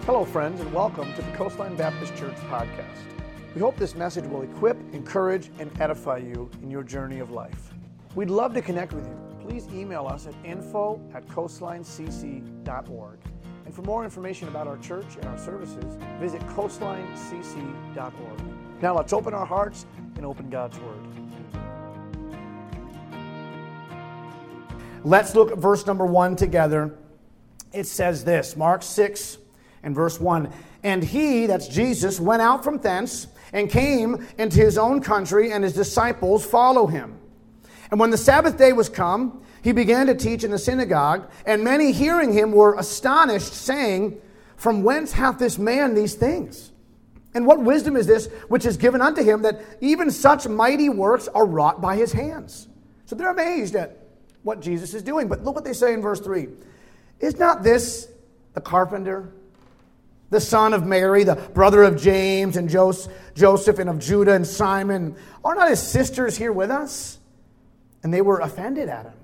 Hello, friends, and welcome to the Coastline Baptist Church podcast. We hope this message will equip, encourage, and edify you in your journey of life. We'd love to connect with you. Please email us at info@coastlinecc.org. And for more information about our church and our services, visit coastlinecc.org. Now let's open our hearts and open God's Word. Let's look at verse number 1 together. It says this, Mark 6 and verse 1. And he, that's Jesus, went out from thence and came into his own country, and his disciples follow him. And when the Sabbath day was come, he began to teach in the synagogue, and many hearing him were astonished, saying, From whence hath this man these things? And what wisdom is this which is given unto him, that even such mighty works are wrought by his hands? So they're amazed at what Jesus is doing. But look what they say in verse 3. Is not this the carpenter, the son of Mary, the brother of James and Joseph and of Judah and Simon? Are not his sisters here with us? And they were offended at him.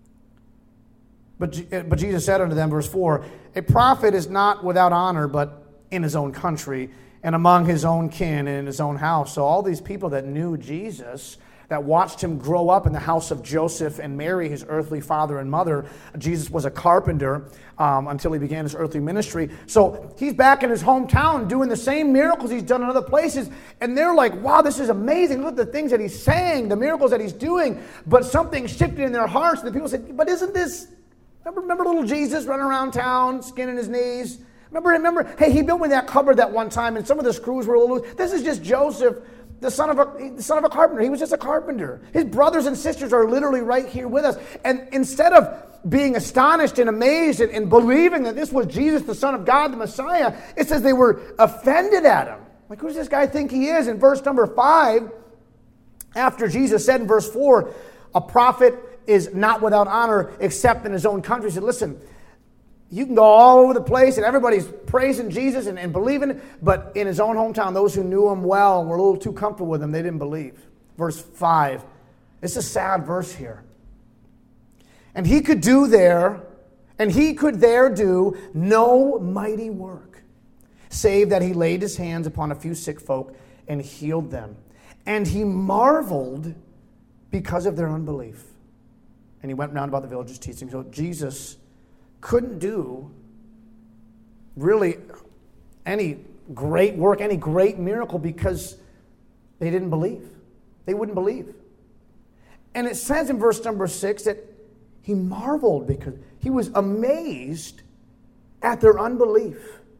But Jesus said unto them, verse 4, A prophet is not without honor, but in his own country, and among his own kin, and in his own house. So all these people that knew Jesus, that watched him grow up in the house of Joseph and Mary, his earthly father and mother. Jesus was a carpenter until he began his earthly ministry. So he's back in his hometown doing the same miracles he's done in other places. And they're like, wow, this is amazing. Look at the things that he's saying, the miracles that he's doing. But something shifted in their hearts. And the people said, but isn't this, remember little Jesus running around town, skinning his knees? Remember, hey, he built me that cupboard that one time and some of the screws were a little loose. This is just Joseph, the son of a carpenter. He was just a carpenter. His brothers and sisters are literally right here with us. And instead of being astonished and amazed and believing that this was Jesus, the Son of God, the Messiah, it says they were offended at him. Like, who does this guy think he is? In verse number 5, after Jesus said in verse 4, a prophet is not without honor except in his own country, he said, listen, you can go all over the place and everybody's praising Jesus and believing, but in his own hometown, those who knew him well and were a little too comfortable with him, they didn't believe. Verse 5. It's a sad verse here. And he could there do no mighty work, save that he laid his hands upon a few sick folk and healed them. And he marveled because of their unbelief. And he went round about the villages teaching. So Jesus couldn't do really any great work, any great miracle because they didn't believe. They wouldn't believe. And it says in verse number 6 that he marveled because he was amazed at their unbelief.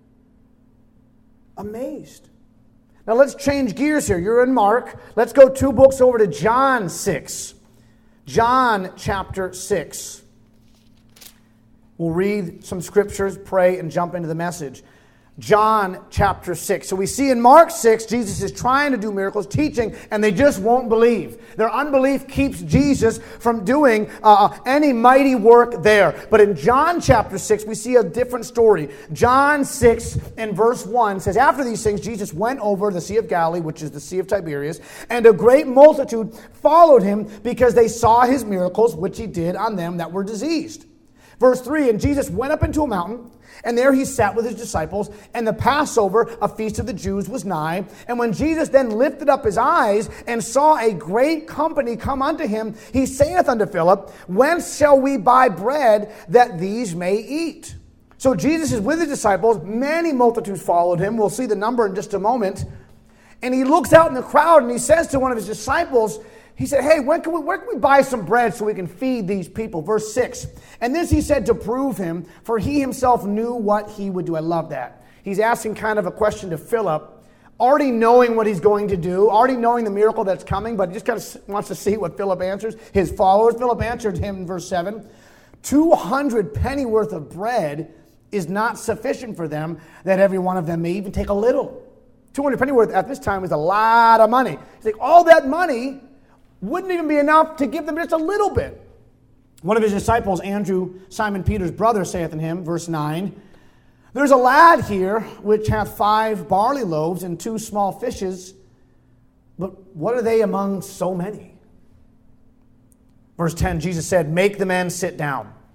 Amazed. Now let's change gears here. You're in Mark. Let's go 2 books over to John 6. John chapter 6. We'll read some scriptures, pray, and jump into the message. John chapter 6. So we see in Mark 6, Jesus is trying to do miracles, teaching, and they just won't believe. Their unbelief keeps Jesus from doing any mighty work there. But in John chapter 6, we see a different story. John 6 and verse 1 says, After these things, Jesus went over the Sea of Galilee, which is the Sea of Tiberias, and a great multitude followed him because they saw his miracles, which he did on them that were diseased. Verse 3, And Jesus went up into a mountain, and there he sat with his disciples, and the Passover, a feast of the Jews, was nigh. And when Jesus then lifted up his eyes and saw a great company come unto him, he saith unto Philip, Whence shall we buy bread that these may eat? So Jesus is with his disciples. Many multitudes followed him. We'll see the number in just a moment. And he looks out in the crowd, and he says to one of his disciples, he said, hey, where can we buy some bread so we can feed these people? Verse 6. And this he said to prove him, for he himself knew what he would do. I love that. He's asking kind of a question to Philip, already knowing what he's going to do, already knowing the miracle that's coming, but he just kind of wants to see what Philip answers. His followers, Philip answered him in verse 7, 200 pennyworth of bread is not sufficient for them, that every one of them may even take a little. 200 pennyworth at this time was a lot of money. He's like, all that money wouldn't even be enough to give them just a little bit. One of his disciples, Andrew, Simon Peter's brother, saith unto him, verse 9, There's a lad here which hath 5 barley loaves and 2 small fishes, but what are they among so many? Verse 10, Jesus said, Make the men sit down.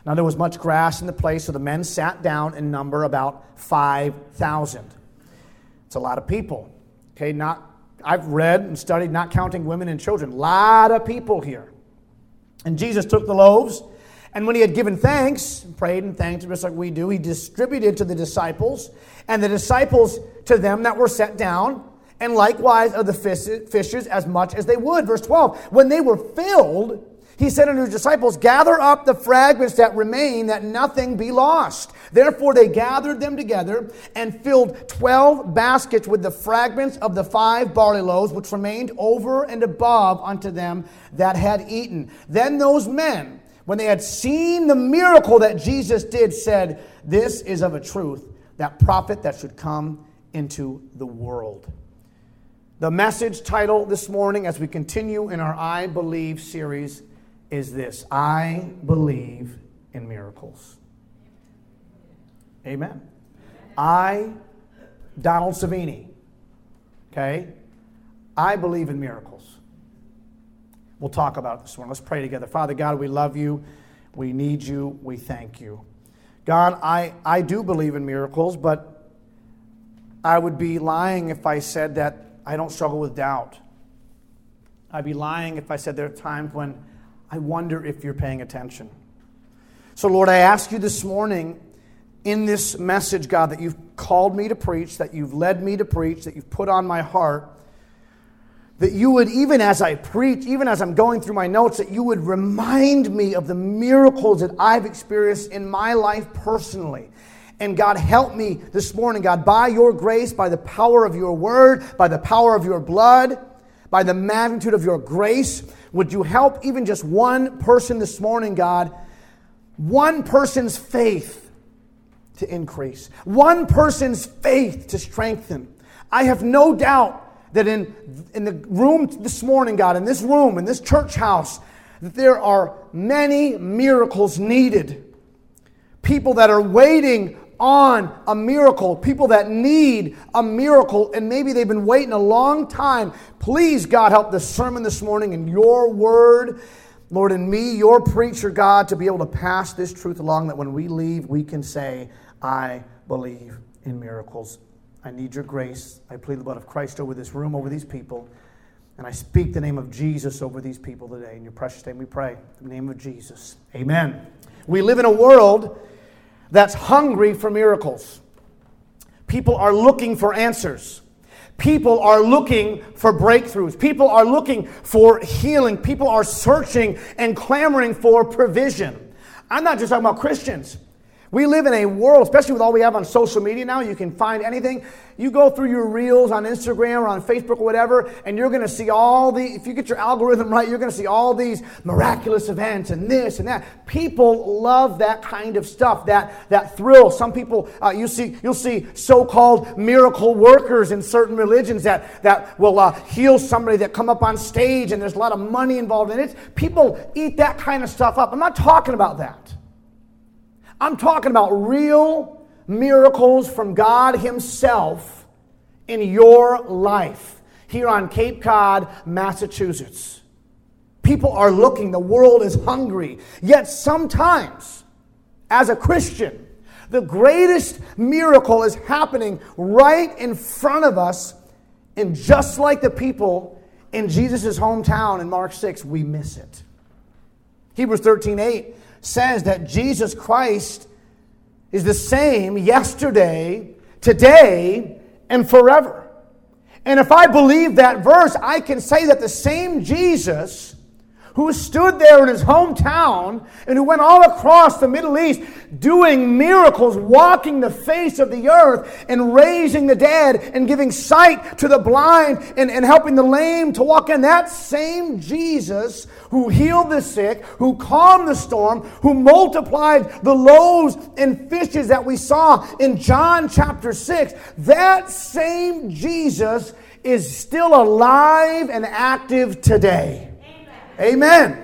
Now there was much grass in the place, so the men sat down in number about 5,000. It's a lot of people. Okay, I've read and studied, not counting women and children. A lot of people here. And Jesus took the loaves, and when he had given thanks, prayed and thanked just like we do, he distributed to the disciples, and the disciples to them that were set down, and likewise of the fishes as much as they would. Verse 12, when they were filled, he said unto his disciples, gather up the fragments that remain, that nothing be lost. Therefore they gathered them together and filled 12 baskets with the fragments of the 5 barley loaves, which remained over and above unto them that had eaten. Then those men, when they had seen the miracle that Jesus did, said, this is of a truth, that prophet that should come into the world. The message title this morning, as we continue in our I Believe series, is this: I believe in miracles. Amen. Donald Savini, okay? I believe in miracles. We'll talk about it this morning. Let's pray together. Father God, we love you. We need you. We thank you. God, I do believe in miracles, but I would be lying if I said that I don't struggle with doubt. I'd be lying if I said there are times when I wonder if you're paying attention. So, Lord, I ask you this morning in this message, God, that you've called me to preach, that you've led me to preach, that you've put on my heart, that you would, even as I preach, even as I'm going through my notes, that you would remind me of the miracles that I've experienced in my life personally. And God, help me this morning, God, by your grace, by the power of your word, by the power of your blood, by the magnitude of your grace, would you help even just one person this morning, God, one person's faith to increase, one person's faith to strengthen. I have no doubt that in the room this morning, God, in this room, in this church house, that there are many miracles needed. People that are waiting on a miracle, people that need a miracle, and maybe they've been waiting a long time. Please, God, help the sermon this morning and your word, Lord, and me, your preacher, God, to be able to pass this truth along, that when we leave, we can say, I believe in miracles. I need your grace. I plead the blood of Christ over this room, over these people, and I speak the name of Jesus over these people today. In your precious name we pray. In the name of Jesus. Amen. We live in a world that's hungry for miracles. People are looking for answers. People are looking for breakthroughs. People are looking for healing. People are searching and clamoring for provision. I'm not just talking about Christians. We live in a world, especially with all we have on social media now, you can find anything. You go through your reels on Instagram or on Facebook or whatever, and you're going to see if you get your algorithm right, you're going to see all these miraculous events and this and that. People love that kind of stuff, that thrill. Some people, you'll see so-called miracle workers in certain religions that will heal somebody that come up on stage, and there's a lot of money involved in it. People eat that kind of stuff up. I'm not talking about that. I'm talking about real miracles from God Himself in your life here on Cape Cod, Massachusetts. People are looking. The world is hungry. Yet sometimes, as a Christian, the greatest miracle is happening right in front of us, and just like the people in Jesus' hometown in Mark 6, we miss it. Hebrews 13:8 says that Jesus Christ is the same yesterday, today, and forever. And if I believe that verse, I can say that the same Jesus who stood there in his hometown and who went all across the Middle East doing miracles, walking the face of the earth and raising the dead and giving sight to the blind and helping the lame to walk in, that same Jesus who healed the sick, who calmed the storm, who multiplied the loaves and fishes that we saw in John chapter 6, that same Jesus is still alive and active today. Amen.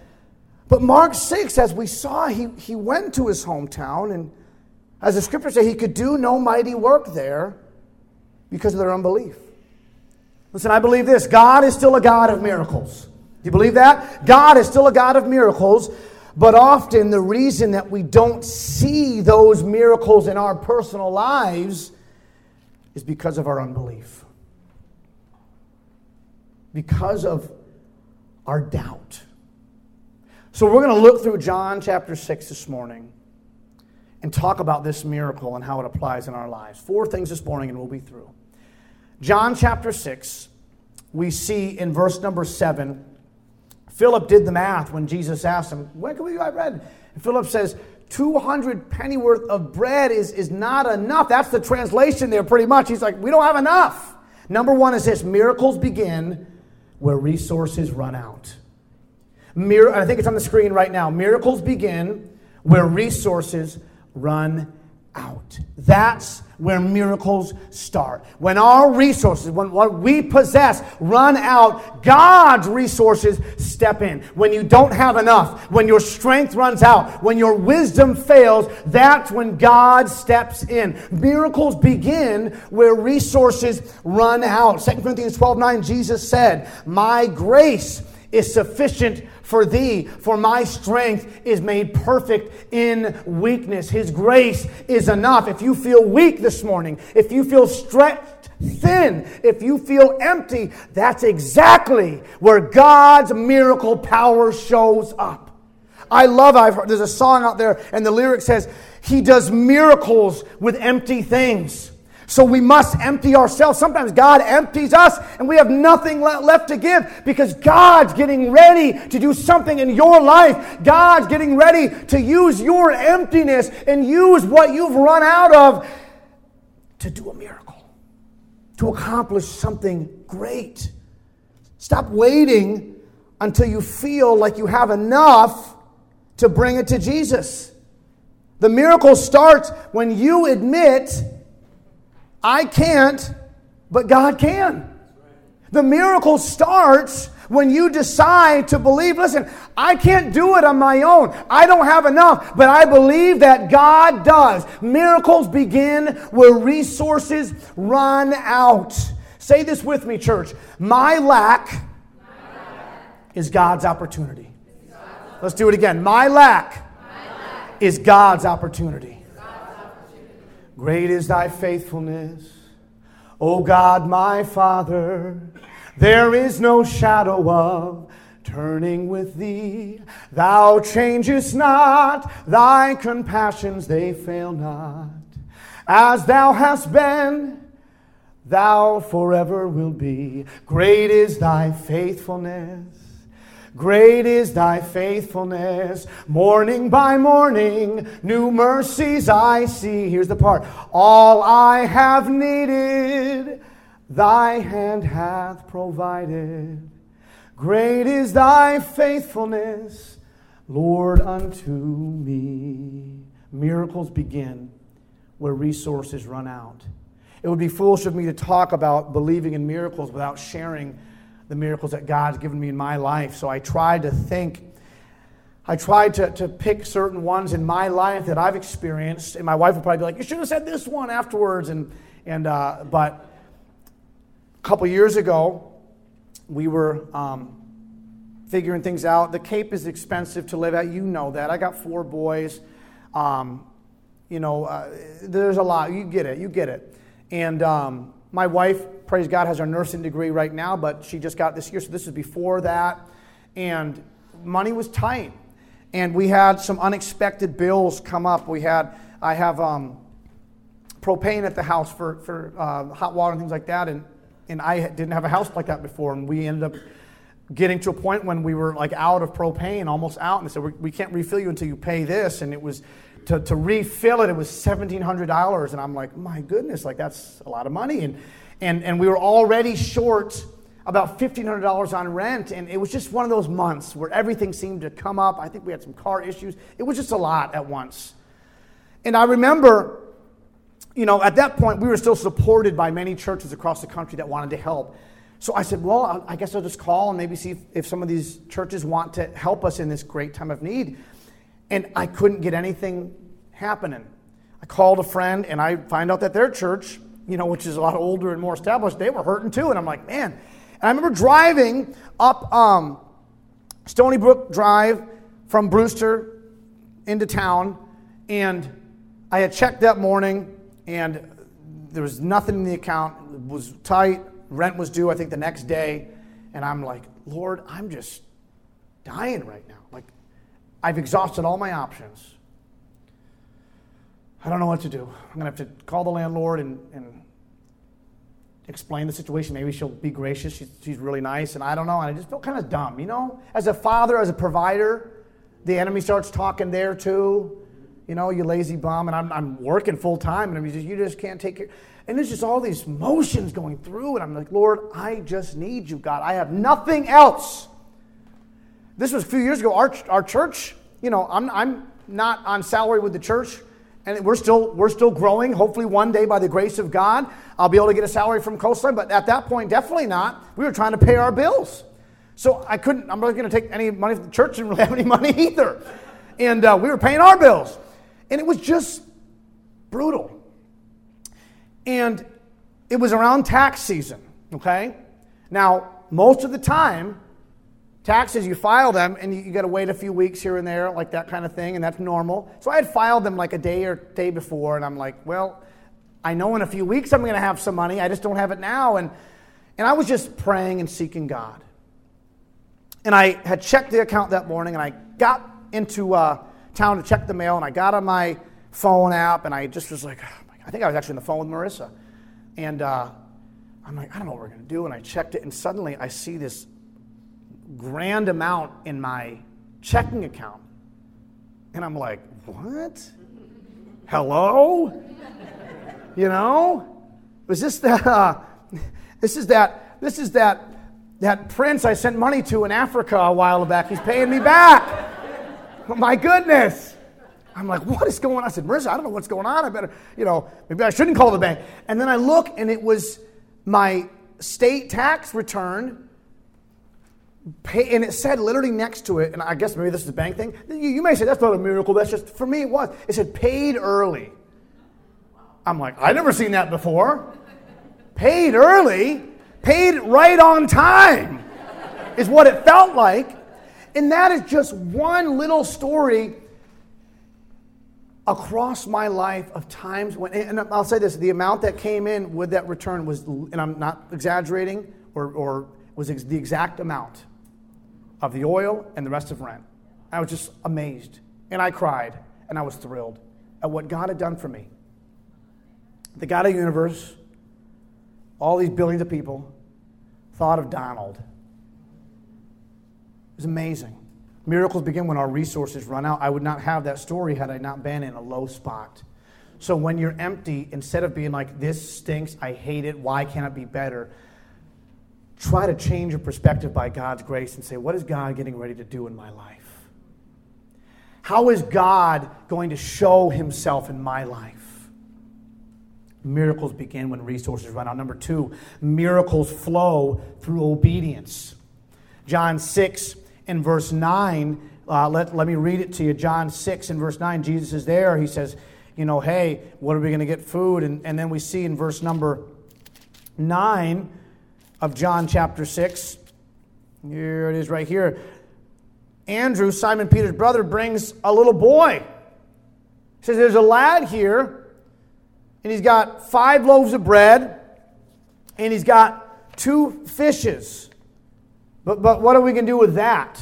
But Mark 6, as we saw, he went to his hometown, and as the scriptures say, he could do no mighty work there because of their unbelief. Listen, I believe this. God is still a God of miracles. Do you believe that? God is still a God of miracles, But often the reason that we don't see those miracles in our personal lives is because of our unbelief. Because of our doubt. So we're going to look through John chapter 6 this morning and talk about this miracle and how it applies in our lives. 4 things this morning and we'll be through. John chapter 6, we see in verse number 7, Philip did the math when Jesus asked him, when can we buy bread? And Philip says, 200 pennyworth of bread is not enough. That's the translation there pretty much. He's like, we don't have enough. Number 1 is this: miracles begin where resources run out. I think it's on the screen right now. Miracles begin where resources run out. That's where miracles start. When our resources, when what we possess run out, God's resources step in. When you don't have enough, when your strength runs out, when your wisdom fails, that's when God steps in. Miracles begin where resources run out. 2 Corinthians 12:9, Jesus said, "My grace is sufficient for thee, for my strength is made perfect in weakness." His grace is enough. If you feel weak this morning, if you feel stretched thin, if you feel empty, that's exactly where God's miracle power shows up. There's a song out there, and the lyric says, He does miracles with empty things. So we must empty ourselves. Sometimes God empties us and we have nothing left to give because God's getting ready to do something in your life. God's getting ready to use your emptiness and use what you've run out of to do a miracle, to accomplish something great. Stop waiting until you feel like you have enough to bring it to Jesus. The miracle starts when you admit, I can't, but God can. The miracle starts when you decide to believe, listen, I can't do it on my own. I don't have enough, but I believe that God does. Miracles begin where resources run out. Say this with me, church. My lack is God's opportunity. Let's do it again. My lack is God's opportunity. Great is thy faithfulness, O God my Father. There is no shadow of turning with thee. Thou changest not, thy compassions they fail not. As thou hast been, thou forever will be. Great is thy faithfulness. Great is thy faithfulness. Morning by morning, new mercies I see. Here's the part. All I have needed, thy hand hath provided. Great is thy faithfulness, Lord, unto me. Miracles begin where resources run out. It would be foolish of me to talk about believing in miracles without sharing the miracles that God's given me in my life. So I tried to pick certain ones in my life that I've experienced. And my wife would probably be like, you should have said this one afterwards. But a couple years ago, we were figuring things out. The Cape is expensive to live at. You know that. I got 4 boys. There's a lot. You get it. And my wife, praise God, has her nursing degree right now, but she just got this year, so this is before that. And money was tight. And we had some unexpected bills come up. I have propane at the house for hot water and things like that, and I didn't have a house like that before, and we ended up getting to a point when we were like out of propane, almost out, and they said, we can't refill you until you pay this, and it was, to refill it was $1,700, and I'm like, my goodness, like that's a lot of money, and we were already short about $1,500 on rent, and it was just one of those months where everything seemed to come up. I think we had some car issues. It was just a lot at once. And I remember, at that point, we were still supported by many churches across the country that wanted to help. So I said, well, I guess I'll just call and maybe see if some of these churches want to help us in this great time of need. And I couldn't get anything happening. I called a friend, and I find out that their church, which is a lot older and more established, they were hurting too. And I'm like, man. And I remember driving up Stony Brook Drive from Brewster into town, and I had checked that morning, and there was nothing in the account. It was tight. Rent was due, I think, the next day. And I'm like, Lord, I'm just dying right now. Like, I've exhausted all my options. I don't know what to do. I'm going to have to call the landlord and explain the situation. Maybe she'll be gracious. She's really nice, and I don't know. And I just felt kind of dumb, you know? As a father, as a provider, the enemy starts talking there too. You know, you lazy bum, and I'm working full time, and you just can't take care. And there's just all these emotions going through, and I'm like, Lord, I just need you, God. I have nothing else. This was a few years ago. Our church, you know, I'm not on salary with the church, and we're still growing. Hopefully one day, by the grace of God, I'll be able to get a salary from Coastline, but at that point, definitely not. We were trying to pay our bills. So I'm not going to take any money from the church. Didn't really have any money either. And we were paying our bills. And it was just brutal. And it was around tax season, okay? Now, most of the time, taxes, you file them, and you got to wait a few weeks here and there, like that kind of thing, and that's normal. So I had filed them like a day before, and I'm like, well, I know in a few weeks I'm going to have some money. I just don't have it now. And I was just praying and seeking God. And I had checked the account that morning, and I got into town to check the mail, and I got on my phone app, and I just was like, oh, I think I was actually on the phone with Marissa. And I'm like, I don't know what we're going to do. And I checked it, and suddenly I see this grand amount in my checking account. And I'm like, what? Hello? You know? Was this that that prince I sent money to in Africa a while back? He's paying me back. Oh, my goodness. I'm like, what is going on? I said, Marissa, I don't know what's going on. I better, maybe I shouldn't call the bank. And then I look, and it was my state tax return, and it said literally next to it, and I guess maybe this is the bank thing. You may say, that's not a miracle. That's just, for me, it was. It said paid early. I'm like, I've never seen that before. Paid early? Paid right on time is what it felt like. And that is just one little story across my life of times when, and I'll say this, the amount that came in with that return was, and I'm not exaggerating, or was the exact amount of the oil and the rest of rent. I was just amazed, and I cried, and I was thrilled at what God had done for me. The God of the universe, all these billions of people, thought of Donald. It was amazing. Miracles begin when our resources run out. I would not have that story had I not been in a low spot. So when you're empty, instead of being like, this stinks, I hate it, why can't it be better? Try to change your perspective by God's grace and say, what is God getting ready to do in my life? How is God going to show himself in my life? Miracles begin when resources run out. Number 2, miracles flow through obedience. John 6 and verse 9, let me read it to you. John 6 and verse 9, Jesus is there. He says, hey, what are we going to get food? And then we see in verse number 9 of John chapter 6, here it is right here. Andrew, Simon Peter's brother, brings a little boy. He says, there's a lad here, and he's got 5 loaves of bread, and he's got 2 fishes. But what are we going to do with that?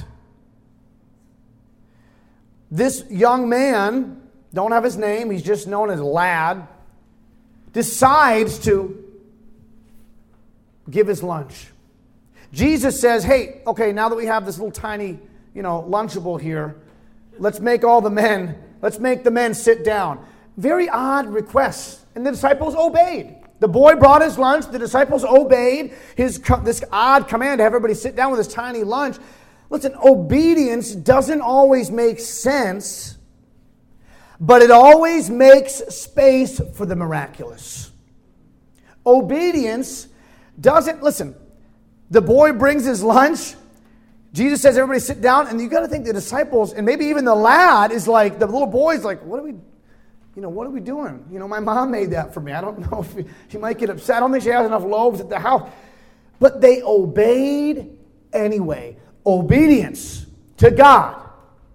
This young man, don't have his name, he's just known as Lad, decides to give his lunch. Jesus says, hey, okay, now that we have this little tiny, Lunchable here, let's make the men sit down. Very odd request. And the disciples obeyed. The boy brought his lunch. The disciples obeyed this odd command to have everybody sit down with this tiny lunch. Listen, obedience doesn't always make sense, but it always makes space for the miraculous. Obedience doesn't, listen, the boy brings his lunch. Jesus says, everybody sit down. And you got to think the disciples, and maybe even the lad is like, the little boy's like, what are we doing? My mom made that for me. I don't know if she might get upset. I don't think she has enough loaves at the house. But they obeyed anyway. Obedience to God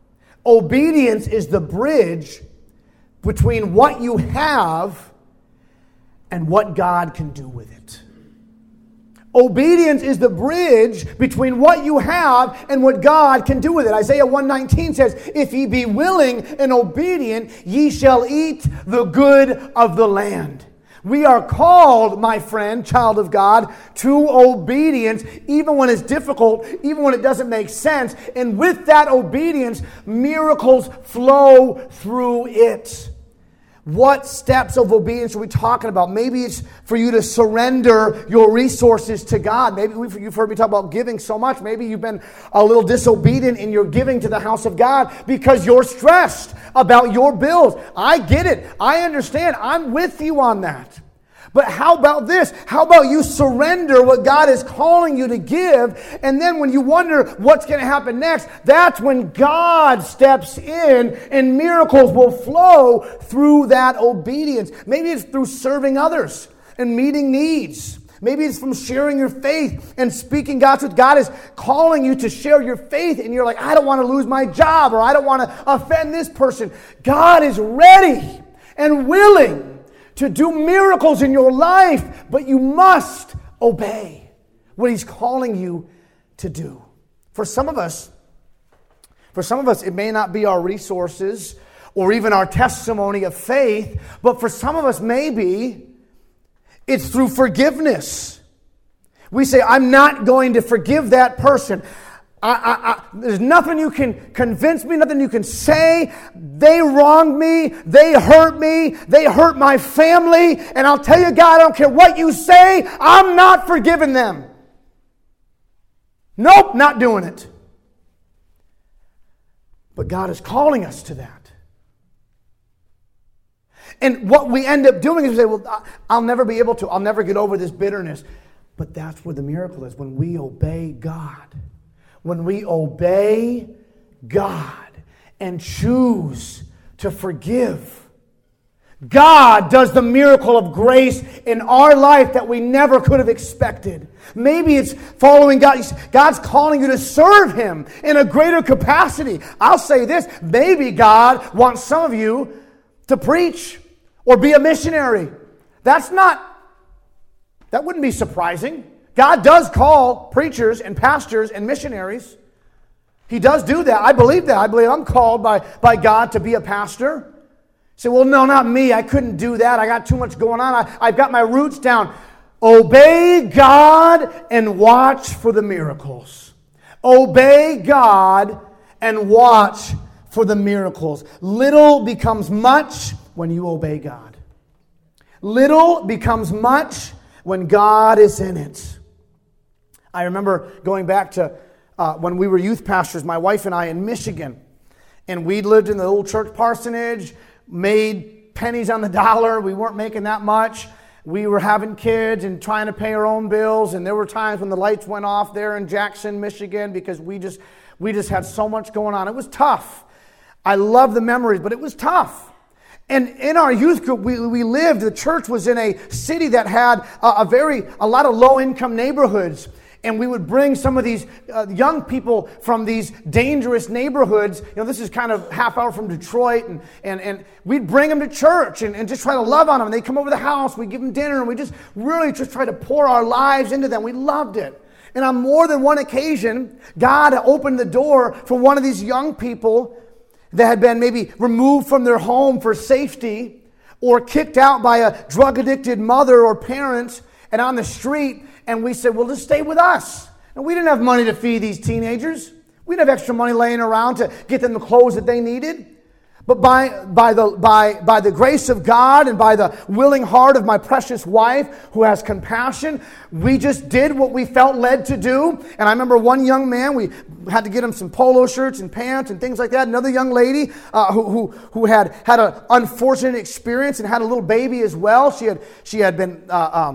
Obedience is the bridge between what you have and what God can do with it. Obedience is the bridge between what you have and what God can do with it. Isaiah 1:19 says, "If ye be willing and obedient, ye shall eat the good of the land." We are called, my friend, child of God, to obedience, even when it's difficult, even when it doesn't make sense. And with that obedience, miracles flow through it. What steps of obedience are we talking about? Maybe it's for you to surrender your resources to God. Maybe you've heard me talk about giving so much. Maybe you've been a little disobedient in your giving to the house of God because you're stressed about your bills. I get it. I understand. I'm with you on that. But how about this? How about you surrender what God is calling you to give, and then when you wonder what's going to happen next, that's when God steps in and miracles will flow through that obedience. Maybe it's through serving others and meeting needs. Maybe it's from sharing your faith and speaking God's truth. God is calling you to share your faith, and you're like, I don't want to lose my job, or I don't want to offend this person. God is ready and willing to do miracles in your life, but you must obey what He's calling you to do. For some of us, it may not be our resources or even our testimony of faith, but for some of us, maybe it's through forgiveness. We say, I'm not going to forgive that person. There's nothing you can convince me, nothing you can say. They wronged me, they hurt my family, and I'll tell you, God, I don't care what you say, I'm not forgiving them. Nope, not doing it. But God is calling us to that. And what we end up doing is we say, well, I'll never be able to, I'll never get over this bitterness. But that's where the miracle is, when we obey God. When we obey God and choose to forgive, God does the miracle of grace in our life that we never could have expected. Maybe it's following God. God's calling you to serve Him in a greater capacity. I'll say this, maybe God wants some of you to preach or be a missionary. That wouldn't be surprising. God does call preachers and pastors and missionaries. He does do that. I believe that. I believe I'm called by God to be a pastor. You say, well, no, not me. I couldn't do that. I got too much going on. I've got my roots down. Obey God and watch for the miracles. Obey God and watch for the miracles. Little becomes much when you obey God. Little becomes much when God is in it. I remember going back to when we were youth pastors, my wife and I in Michigan. And we lived in the old church parsonage, made pennies on the dollar. We weren't making that much. We were having kids and trying to pay our own bills. And there were times when the lights went off there in Jackson, Michigan, because we just had so much going on. It was tough. I love the memories, but it was tough. And in our youth group, we lived, the church was in a city that had a lot of low-income neighborhoods. And we would bring some of these young people from these dangerous neighborhoods. You know, this is kind of half hour from Detroit. And we'd bring them to church and just try to love on them. And they'd come over to the house. We'd give them dinner. And we just really just try to pour our lives into them. We loved it. And on more than one occasion, God opened the door for one of these young people that had been maybe removed from their home for safety or kicked out by a drug-addicted mother or parents and on the street. And we said, well, just stay with us. And we didn't have money to feed these teenagers. We didn't have extra money laying around to get them the clothes that they needed. But by the grace of God and by the willing heart of my precious wife who has compassion, we just did what we felt led to do. And I remember one young man, we had to get him some polo shirts and pants and things like that. Another young lady who had an unfortunate experience and had a little baby as well. She had been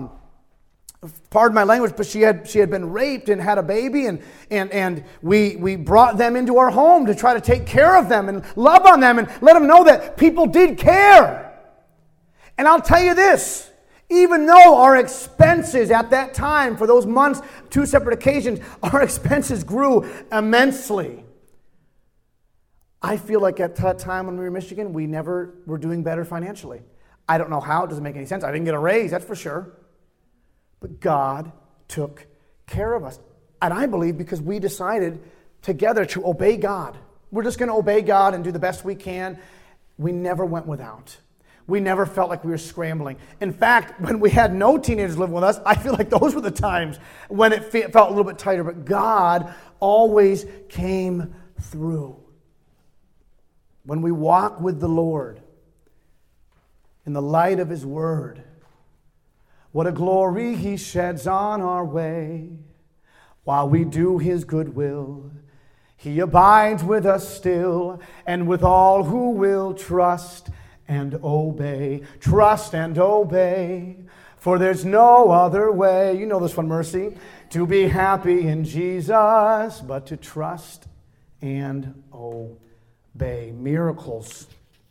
pardon my language, but she had been raped and had a baby, and we brought them into our home to try to take care of them and love on them and let them know that people did care. And I'll tell you this, even though our expenses at that time, for those months, 2 separate occasions, our expenses grew immensely. I feel like at that time when we were in Michigan, we never were doing better financially. I don't know how. It doesn't make any sense. I didn't get a raise, that's for sure. But God took care of us. And I believe because we decided together to obey God. We're just going to obey God and do the best we can. We never went without. We never felt like we were scrambling. In fact, when we had no teenagers living with us, I feel like those were the times when it felt a little bit tighter. But God always came through. When we walk with the Lord in the light of His Word, what a glory He sheds on our way. While we do His good will, He abides with us still, and with all who will trust and obey. Trust and obey, for there's no other way. You know this one, Mercy. To be happy in Jesus, but to trust and obey. Miracles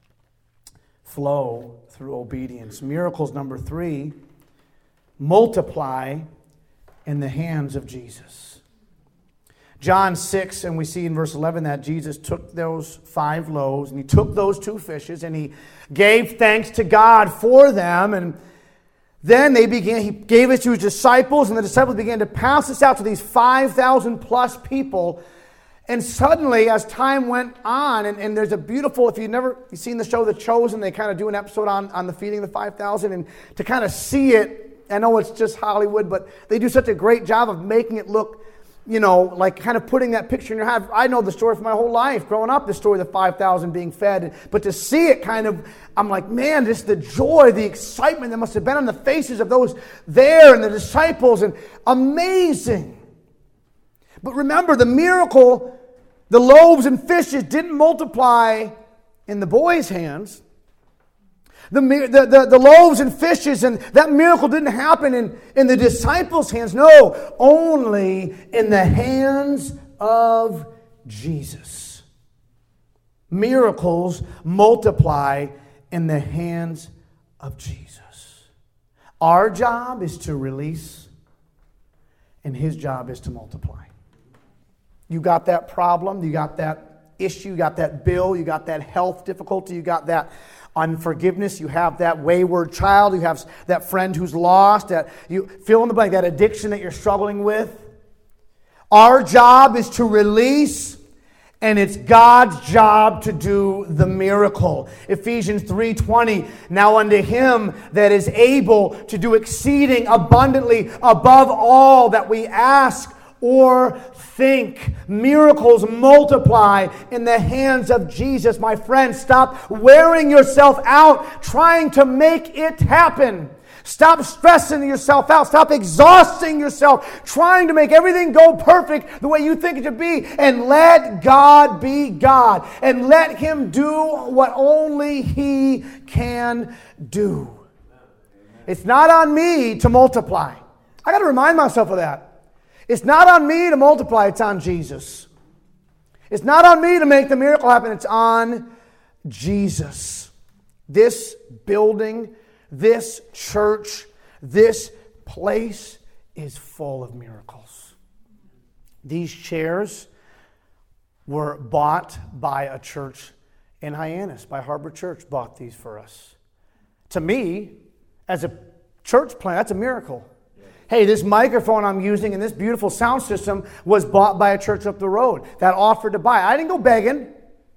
flow through obedience. Miracles number 3, multiply in the hands of Jesus. John 6, and we see in verse 11 that Jesus took those 5 loaves, and He took those 2 fishes, and He gave thanks to God for them, and then He gave it to His disciples, and the disciples began to pass this out to these 5,000 plus people. And suddenly, as time went on, and there's a beautiful, if you've seen the show The Chosen, they kind of do an episode on the feeding of the 5,000, and to kind of see it, I know it's just Hollywood, but they do such a great job of making it look, like kind of putting that picture in your head. I know the story for my whole life, growing up, the story of the 5,000 being fed. But to see it I'm like, man, just the joy, the excitement that must have been on the faces of those there and the disciples, and amazing. But remember, the miracle, the loaves and fishes didn't multiply in the boys' hands. The loaves and fishes, and that miracle didn't happen in the disciples' hands. No, only in the hands of Jesus. Miracles multiply in the hands of Jesus. Our job is to release, and His job is to multiply. You got that problem, you got that issue, you got that bill, you got that health difficulty, you got that unforgiveness, you have that wayward child, you have that friend who's lost, that you fill in the blank, that addiction that you're struggling with. Our job is to release, and it's God's job to do the miracle. Ephesians 3:20, now unto Him that is able to do exceeding abundantly above all that we ask or think. Miracles multiply in the hands of Jesus. My friend, stop wearing yourself out trying to make it happen. Stop stressing yourself out. Stop exhausting yourself trying to make everything go perfect the way you think it should be. And let God be God. And let Him do what only He can do. It's not on me to multiply. I got to remind myself of that. It's not on me to multiply, it's on Jesus. It's not on me to make the miracle happen, it's on Jesus. This building, this church, this place is full of miracles. These chairs were bought by a church in Hyannis, by Harbor Church, bought these for us. To me, as a church plant, that's a miracle. Hey, this microphone I'm using and this beautiful sound system was bought by a church up the road that offered to buy. I didn't go begging.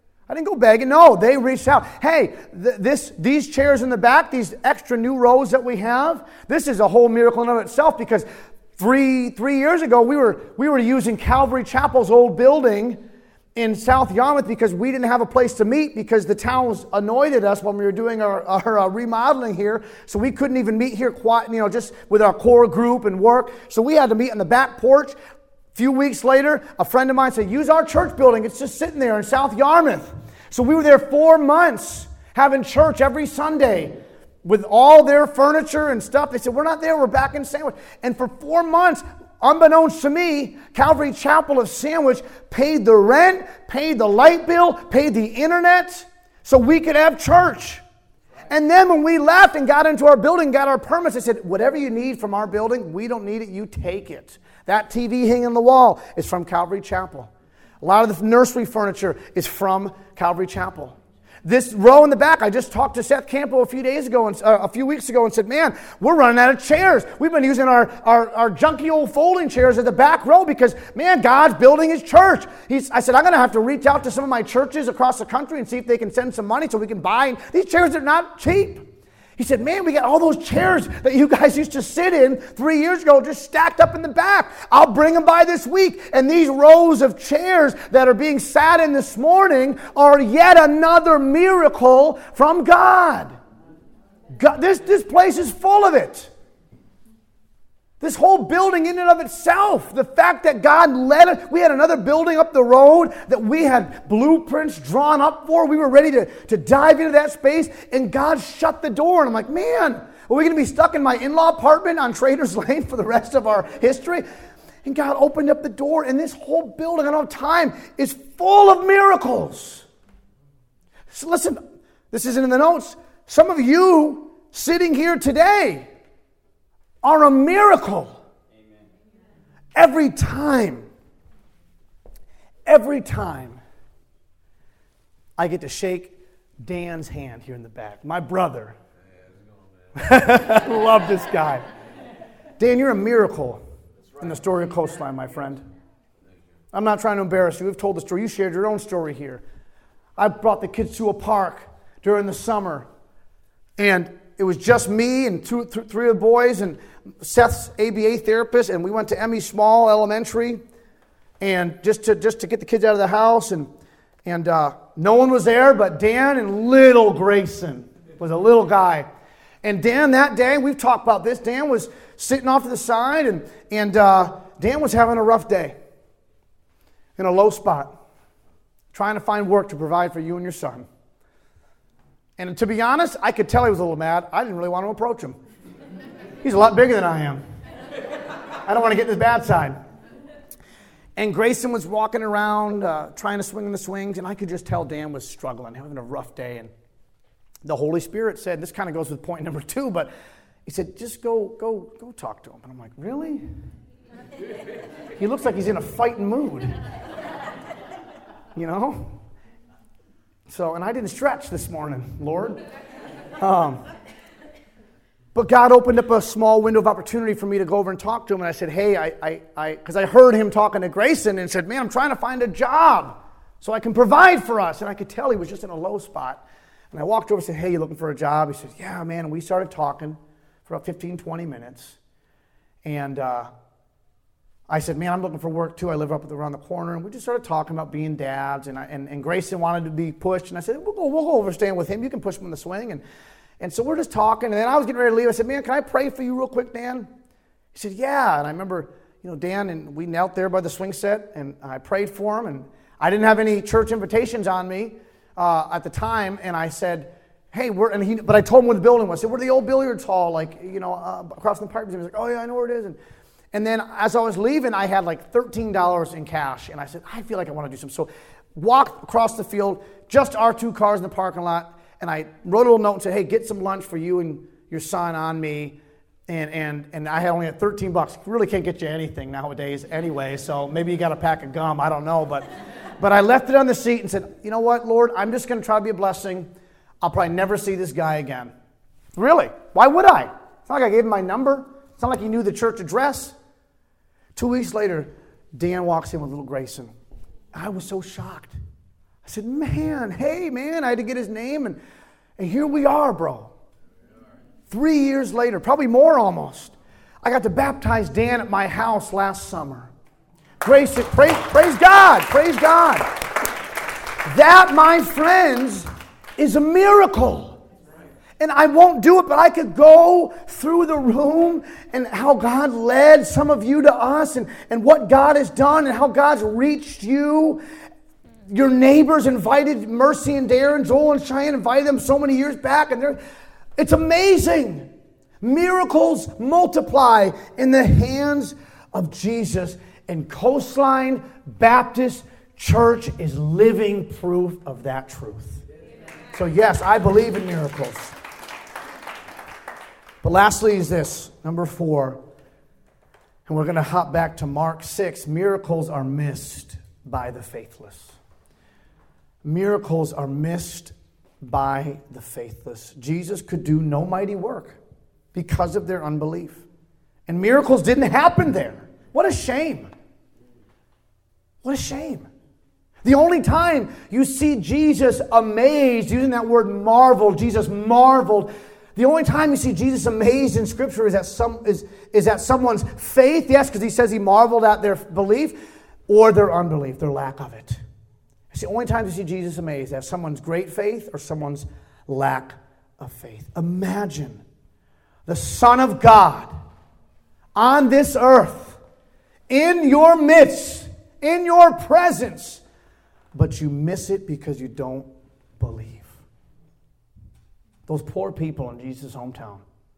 No, they reached out. Hey, these chairs in the back, these extra new rows that we have, this is a whole miracle in and of itself, because three years ago we were using Calvary Chapel's old building in South Yarmouth because we didn't have a place to meet, because the town was annoyed at us when we were doing our remodeling here. So we couldn't even meet here just with our core group and work. So we had to meet on the back porch. A few weeks later, a friend of mine said, use our church building. It's just sitting there in South Yarmouth. So we were there 4 months having church every Sunday with all their furniture and stuff. They said, we're not there. We're back in Sandwich. And for 4 months, unbeknownst to me, Calvary Chapel of Sandwich paid the rent, paid the light bill, paid the internet, so we could have church. And then when we left and got into our building, got our permits, they said, whatever you need from our building, we don't need it, you take it. That TV hanging on the wall is from Calvary Chapel. A lot of the nursery furniture is from Calvary Chapel. This row in the back, I just talked to Seth Campo a few weeks ago and said, man, we're running out of chairs. We've been using our junky old folding chairs at the back row because, man, God's building His church. I said, I'm going to have to reach out to some of my churches across the country and see if they can send some money so we can buy. These chairs are not cheap. He said, man, we got all those chairs that you guys used to sit in 3 years ago just stacked up in the back. I'll bring them by this week. And these rows of chairs that are being sat in this morning are yet another miracle from God. This place is full of it. This whole building in and of itself, the fact that God led it, we had another building up the road that we had blueprints drawn up for. We were ready to dive into that space, and God shut the door. And I'm like, man, are we going to be stuck in my in-law apartment on Traders Lane for the rest of our history? And God opened up the door, and this whole building, I don't have time, is full of miracles. So listen, this isn't in the notes. Some of you sitting here today are a miracle. Amen. Every time I get to shake Dan's hand here in the back, my brother. I love this guy. Dan, you're a miracle in the story of Coastline, my friend. I'm not trying to embarrass you. We've told the story. You shared your own story here. I brought the kids to a park during the summer, and it was just me and three of the boys and Seth's ABA therapist, and we went to Emmy Small Elementary, and just to get the kids out of the house, and no one was there but Dan and little Grayson was a little guy. And Dan that day, we've talked about this, Dan was sitting off to the side, and Dan was having a rough day in a low spot, trying to find work to provide for you and your son. And to be honest, I could tell he was a little mad. I didn't really want to approach him. He's a lot bigger than I am. I don't want to get in his bad side. And Grayson was walking around, trying to swing in the swings, and I could just tell Dan was struggling, having a rough day. And the Holy Spirit said, this kind of goes with point number 2, but he said, just go talk to him. And I'm like, really? He looks like he's in a fighting mood. You know? So, and I didn't stretch this morning, Lord. But God opened up a small window of opportunity for me to go over and talk to him. And I said, hey, because I heard him talking to Grayson and said, man, I'm trying to find a job so I can provide for us. And I could tell he was just in a low spot. And I walked over and said, hey, you looking for a job? He said, yeah, man. And we started talking for about 15, 20 minutes. And I said, man, I'm looking for work too. I live up around the corner. And we just started talking about being dads. And Grayson wanted to be pushed. And I said, we'll go over staying with him. You can push him in the swing. And so we're just talking. And then I was getting ready to leave. I said, man, can I pray for you real quick, Dan? He said, yeah. And I remember, Dan, and we knelt there by the swing set. And I prayed for him. And I didn't have any church invitations on me at the time. And I said, hey, but I told him where the building was. I said, we're the old billiards hall, across from the park. He was like, oh, yeah, I know where it is. And then as I was leaving, I had like $13 in cash. And I said, I feel like I want to do something. So walked across the field, just our 2 cars in the parking lot. And I wrote a little note and said, hey, get some lunch for you and your son on me. And I only had $13. Really can't get you anything nowadays anyway. So maybe you got a pack of gum. I don't know. But I left it on the seat and said, you know what, Lord, I'm just going to try to be a blessing. I'll probably never see this guy again. Really? Why would I? It's not like I gave him my number. It's not like he knew the church address. 2 weeks later, Dan walks in with little Grayson. I was so shocked. I said, man, hey, man, I had to get his name, and here we are, bro. 3 years later, probably more almost, I got to baptize Dan at my house last summer. Praise God, praise God. That, my friends, is a miracle. And I won't do it, but I could go through the room and how God led some of you to us and what God has done and how God's reached you. Your neighbors invited Mercy and Darren, Joel and Cheyenne, invited them so many years back. And it's amazing. Miracles multiply in the hands of Jesus. And Coastline Baptist Church is living proof of that truth. So yes, I believe in miracles. But lastly is this, number 4. And we're going to hop back to Mark 6. Miracles are missed by the faithless. Miracles are missed by the faithless. Jesus could do no mighty work because of their unbelief. And miracles didn't happen there. What a shame. What a shame. The only time you see Jesus amazed, using that word marvel, Jesus marveled. The only time you see Jesus amazed in Scripture is at someone's faith. Yes, because he says he marveled at their belief or their unbelief, their lack of it. It's the only time you see Jesus amazed at someone's great faith or someone's lack of faith. Imagine the Son of God on this earth, in your midst, in your presence, but you miss it because you don't believe. Those poor people in Jesus' hometown.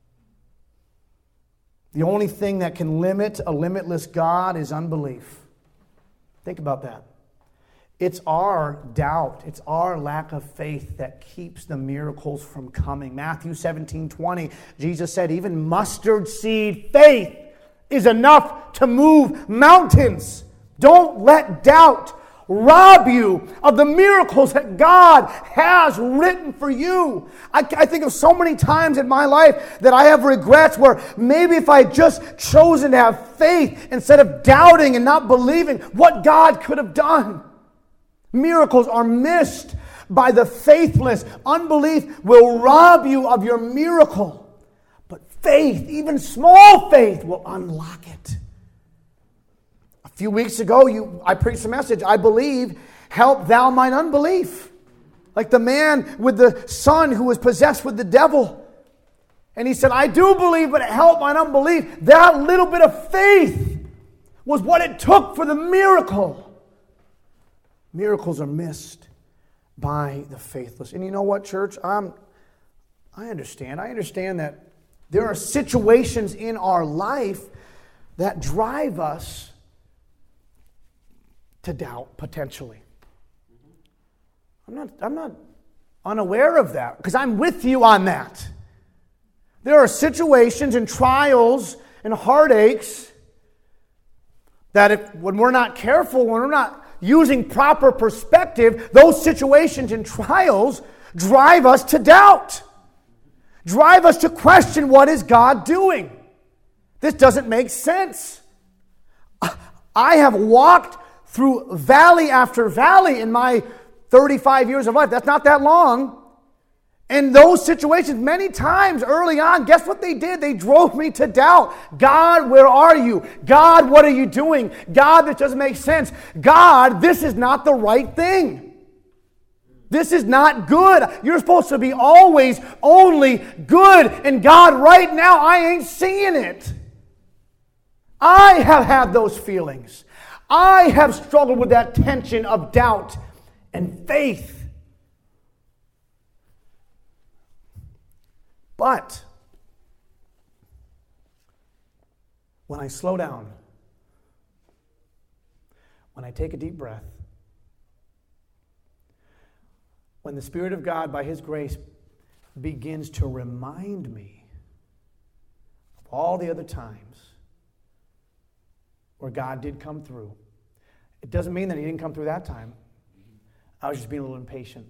The only thing that can limit a limitless God is unbelief. Think about that. It's our doubt, it's our lack of faith that keeps the miracles from coming. Matthew 17:20, Jesus said, even mustard seed faith is enough to move mountains. Don't let doubt rob you of the miracles that God has written for you. I think of so many times in my life that I have regrets where maybe if I just chosen to have faith instead of doubting and not believing what God could have done. Miracles are missed by the faithless. Unbelief will rob you of your miracle. But faith, even small faith, will unlock it. A few weeks ago, I preached a message, I believe, help thou mine unbelief. Like the man with the son who was possessed with the devil. And he said, I do believe, but help mine unbelief. That little bit of faith was what it took for the miracle. Miracles are missed by the faithless. And you know what, church? I understand. I understand that there are situations in our life that drive us to doubt, potentially. I'm not unaware of that, because I'm with you on that. There are situations and trials and heartaches that when we're not careful, when we're not using proper perspective, those situations and trials drive us to doubt. Drive us to question, what is God doing? This doesn't make sense. I have walked through valley after valley in my 35 years of life. That's not that long. And those situations, many times early on, guess what they did? They drove me to doubt. God, where are you? God, what are you doing? God, this doesn't make sense. God, this is not the right thing. This is not good. You're supposed to be always only good. And God, right now, I ain't seeing it. I have had those feelings. I have struggled with that tension of doubt and faith. But when I slow down, when I take a deep breath, when the Spirit of God, by His grace, begins to remind me of all the other times where God did come through, it doesn't mean that He didn't come through that time. I was just being a little impatient.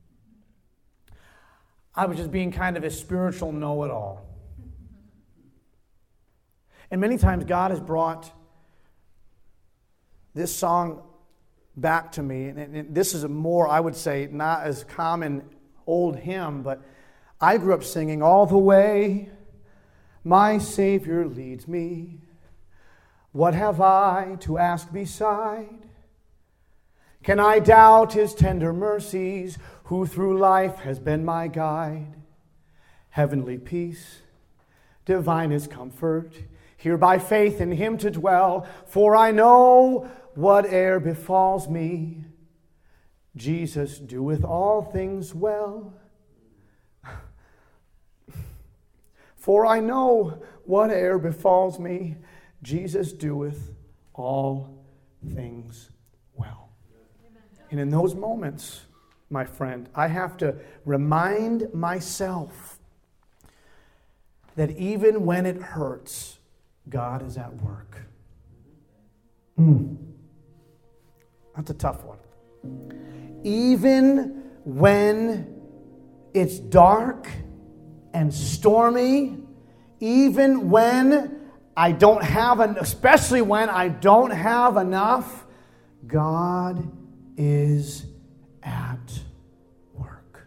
I was just being kind of a spiritual know-it-all. And many times God has brought this song back to me. And this is a more, I would say, not as common old hymn, but I grew up singing, all the way my Savior leads me. What have I to ask beside? Can I doubt His tender mercies, who through life has been my guide? Heavenly peace, divinest comfort, here by faith in Him to dwell, for I know whate'er befalls me, Jesus doeth all things well. For I know whate'er befalls me, Jesus doeth all things well. And in those moments, my friend, I have to remind myself that even when it hurts, God is at work. That's a tough one. even when it's dark and stormy, even when I don't have, especially when I don't have enough, God is at work.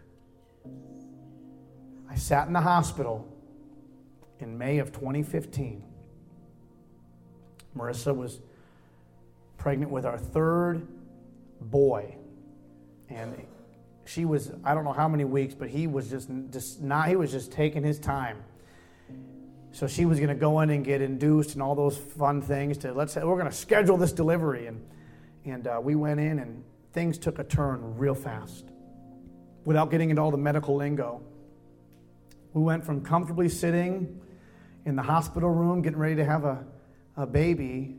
I sat in the hospital in May of 2015. Marissa was pregnant with our third boy. And she was, I don't know how many weeks, but he was just taking his time. So she was going to go in and get induced and all those fun things we're going to schedule this delivery. And we went in and things took a turn real fast. Without getting into all the medical lingo. We went from comfortably sitting in the hospital room getting ready to have a baby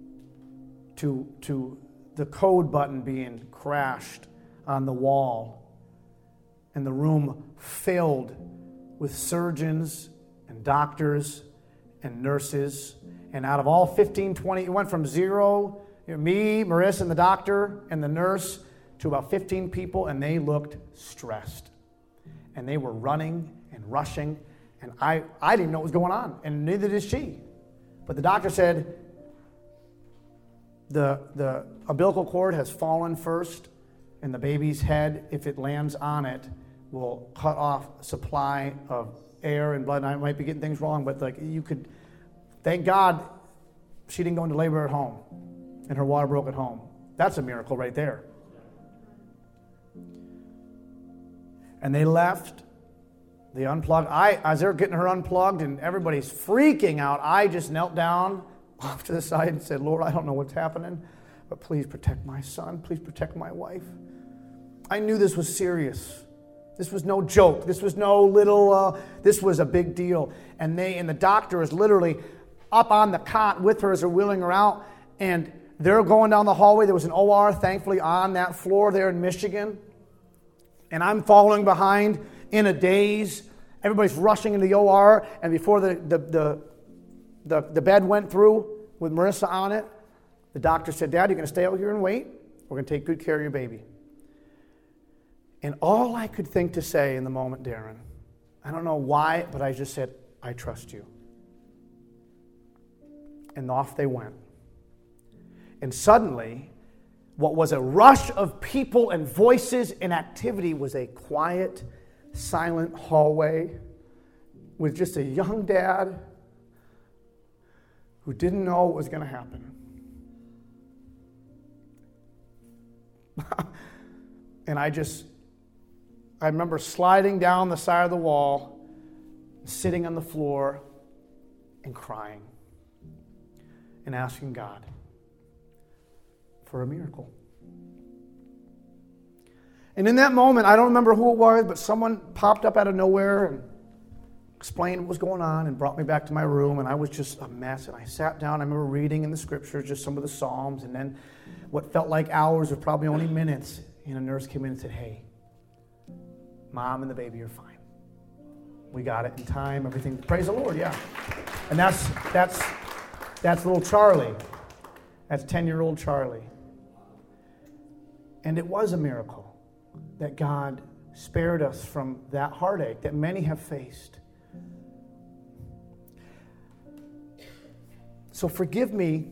to the code button being crashed on the wall and the room filled with surgeons and doctors and nurses. And out of all 15, 20, it went from zero, me, Marissa, and the doctor and the nurse, to about 15 people, and they looked stressed. And they were running and rushing, and I didn't even know what was going on, and neither did she. But the doctor said, the umbilical cord has fallen first, and the baby's head, if it lands on it, will cut off supply of air and blood. And I might be getting things wrong, but thank God she didn't go into labor at home and her water broke at home. That's a miracle right there. And they left. They unplugged. As they're getting her unplugged and everybody's freaking out, I just knelt down off to the side and said, Lord, I don't know what's happening, but please protect my son. Please protect my wife. I knew this was serious. This was no joke. This was no little, this was a big deal. And the doctor is literally up on the cot with her as they're wheeling her out. And they're going down the hallway. There was an OR, thankfully, on that floor there in Michigan. And I'm following behind in a daze. Everybody's rushing into the OR. And before the bed went through with Marissa on it, the doctor said, Dad, you're going to stay out here and wait. We're going to take good care of your baby. And all I could think to say in the moment, Darren, I don't know why, but I just said, I trust you. And off they went. And suddenly, what was a rush of people and voices and activity was a quiet, silent hallway with just a young dad who didn't know what was going to happen. And I remember sliding down the side of the wall, sitting on the floor, and crying, and asking God for a miracle. And in that moment, I don't remember who it was, but someone popped up out of nowhere and explained what was going on and brought me back to my room, and I was just a mess. And I sat down. I remember reading in the scriptures just some of the Psalms, and then what felt like hours were probably only minutes, and a nurse came in and said, hey, Mom and the baby are fine. We got it in time, everything. Praise the Lord, yeah. And that's little Charlie. That's 10-year-old Charlie. And it was a miracle that God spared us from that heartache that many have faced. So forgive me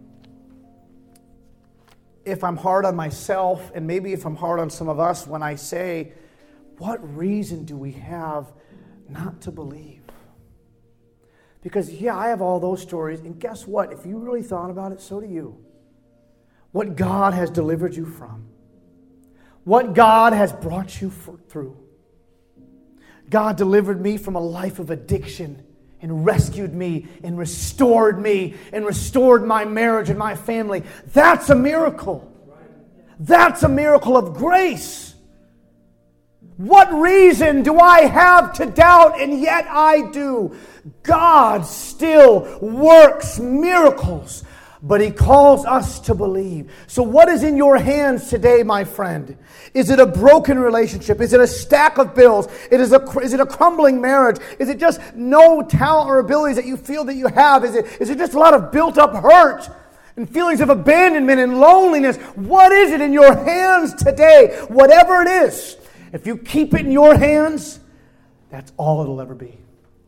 if I'm hard on myself, and maybe if I'm hard on some of us when I say, what reason do we have not to believe? Because, yeah, I have all those stories, and guess what? If you really thought about it, so do you. What God has delivered you from. What God has brought you through. God delivered me from a life of addiction and rescued me and restored my marriage and my family. That's a miracle. That's a miracle of grace. What reason do I have to doubt? And yet I do. God still works miracles, but He calls us to believe. So what is in your hands today, my friend? Is it a broken relationship? Is it a stack of bills? Is it a crumbling marriage? Is it just no talent or abilities that you feel that you have? Is it just a lot of built up hurt? and feelings of abandonment and loneliness. What is it in your hands today? Whatever it is, if you keep it in your hands, that's all it'll ever be.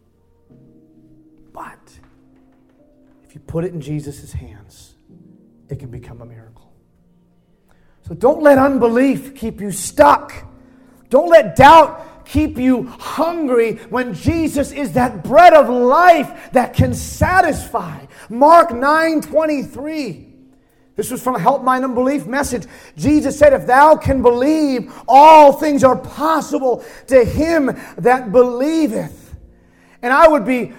But if you put it in Jesus' hands, it can become a miracle. So don't let unbelief keep you stuck. Don't let doubt keep you hungry when Jesus is that bread of life that can satisfy. Mark 9:23. This was from a Help Mine Unbelief message. Jesus said, if thou can believe, all things are possible to him that believeth. And I would be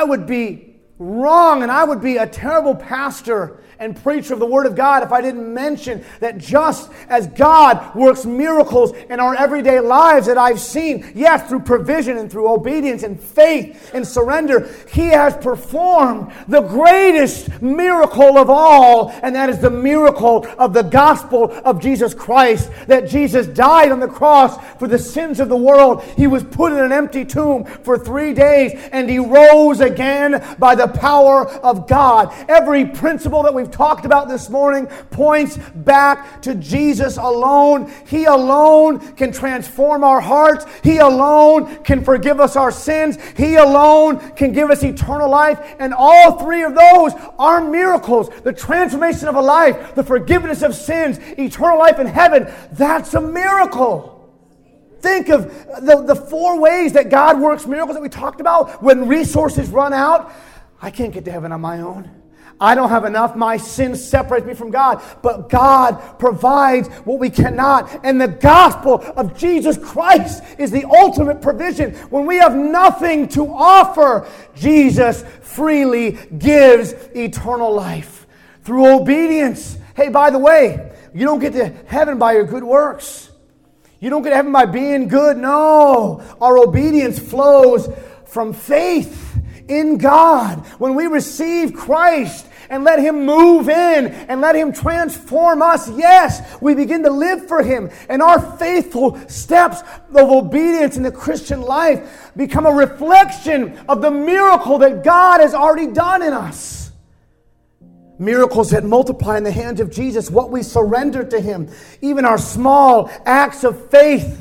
wrong, and I would be a terrible pastor and preacher of the Word of God if I didn't mention that just as God works miracles in our everyday lives that I've seen, yes, through provision and through obedience and faith and surrender, He has performed the greatest miracle of all, and that is the miracle of the gospel of Jesus Christ, that Jesus died on the cross for the sins of the world. He was put in an empty tomb for 3 days, and He rose again by the power of God. Every principle that we've talked about this morning points back to Jesus alone. He alone can transform our hearts. He alone can forgive us our sins. He alone can give us eternal life. And all three of those are miracles. The transformation of a life, the forgiveness of sins, eternal life in heaven, that's a miracle. Think of the 4 ways that God works miracles that we talked about. When resources run out, I can't get to heaven on my own. I don't have enough. My sin separates me from God. But God provides what we cannot. And the gospel of Jesus Christ is the ultimate provision. When we have nothing to offer, Jesus freely gives eternal life through obedience. Hey, by the way, you don't get to heaven by your good works. You don't get to heaven by being good. No. Our obedience flows from faith in God. When we receive Christ and let Him move in and let Him transform us, yes, we begin to live for Him. And our faithful steps of obedience in the Christian life become a reflection of the miracle that God has already done in us. Miracles that multiply in the hands of Jesus, what we surrender to Him, even our small acts of faith.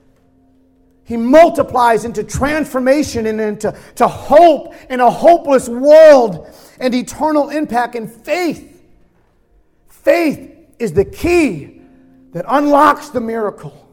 He multiplies into transformation and into hope in a hopeless world and eternal impact in faith. Faith is the key that unlocks the miracle.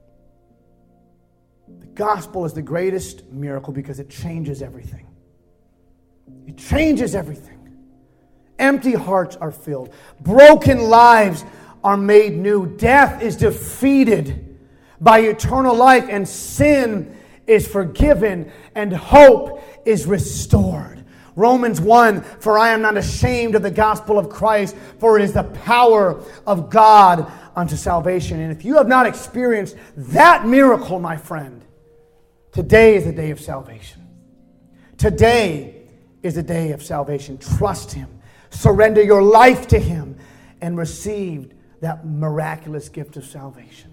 The gospel is the greatest miracle because it changes everything. It changes everything. Empty hearts are filled. Broken lives are made new. Death is defeated by eternal life, and sin is forgiven, and hope is restored. Romans 1, for I am not ashamed of the gospel of Christ, for it is the power of God unto salvation. And if you have not experienced that miracle, my friend, today is the day of salvation. Today is the day of salvation. Trust Him. Surrender your life to Him and receive that miraculous gift of salvation.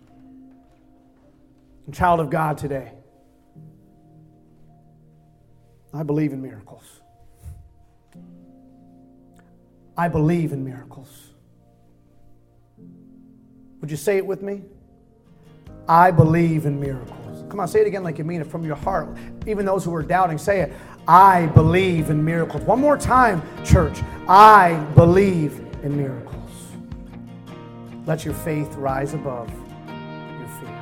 And child of God today, I believe in miracles. I believe in miracles. Would you say it with me? I believe in miracles. Come on, say it again like you mean it from your heart. Even those who are doubting, say it. I believe in miracles. One more time, church. I believe in miracles. Let your faith rise above your fear.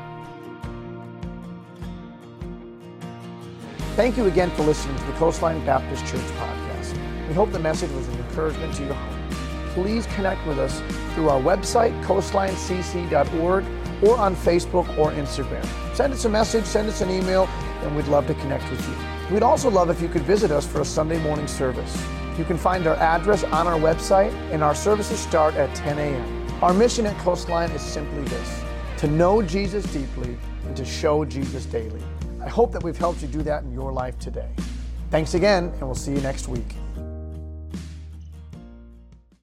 Thank you again for listening to the Coastline Baptist Church podcast. We hope the message was an encouragement to your heart. Please connect with us through our website, coastlinecc.org, or on Facebook or Instagram. Send us a message, send us an email, and we'd love to connect with you. We'd also love if you could visit us for a Sunday morning service. You can find our address on our website, and our services start at 10 a.m. Our mission at Coastline is simply this: to know Jesus deeply and to show Jesus daily. I hope that we've helped you do that in your life today. Thanks again, and we'll see you next week.